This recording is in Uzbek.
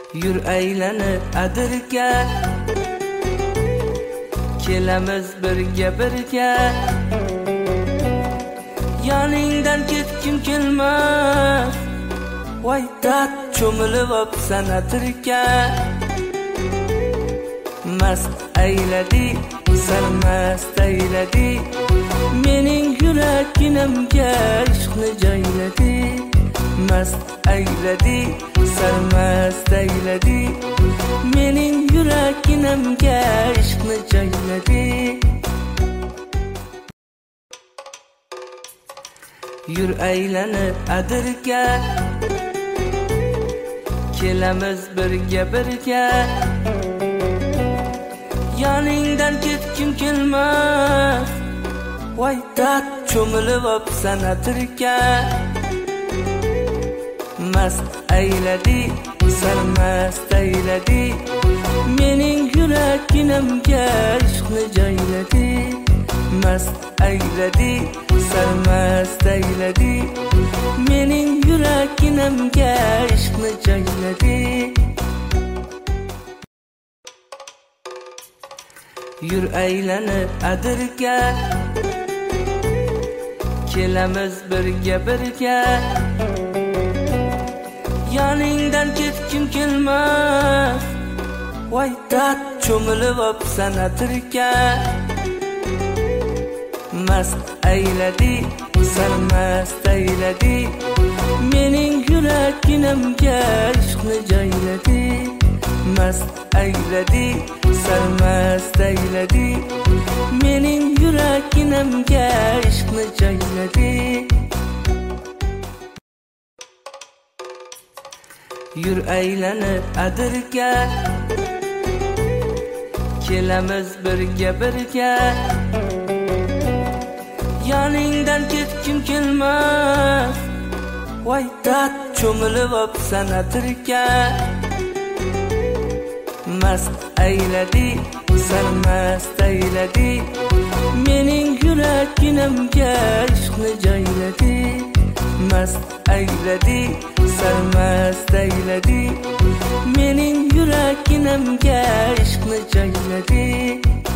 Yur aylanib adirga, kelamiz birga yoningdan ketkim kelmas. Voy dard cho'milib opsan atirga, mast ayladi, sarmast ayladi, mening yuraginamga ishqni joyladi. Mast ayladi, sarmast ayladi, mening yuraginamga ishqni joyladi. Yur aylanib adirga, kelamiz birga yoningdan ketkim kelmas. Voy dard cho'milib opsan atirga, mast ayladi, sarmast ayladi, mening yuraginamga ishqni joyladi. Mast ayladi, sarmast ayladi, mening yuraginamga ishqni joyladi. Yur aylanib adirga, kelamiz birga yoningdan ketkim kelmas. Voy dard cho'milib opsan atirga, mast ayladi, sarmast ayladi, mening yuraginamga ishqni joyladi. Mast ayladi, sarmast ayladi, mening yuraginamga ishqni joyladi. Yur aylanib adirga, kelamiz birga yoningdan ketkim kelmas. Voy dard cho'milib opsan atirga, mast ayladi, sarmast ayladi, mening yuraginamga ishqni joyladi. Mast ayladi, sarmast ayladi, mening yuraginamga ishqni joyladi.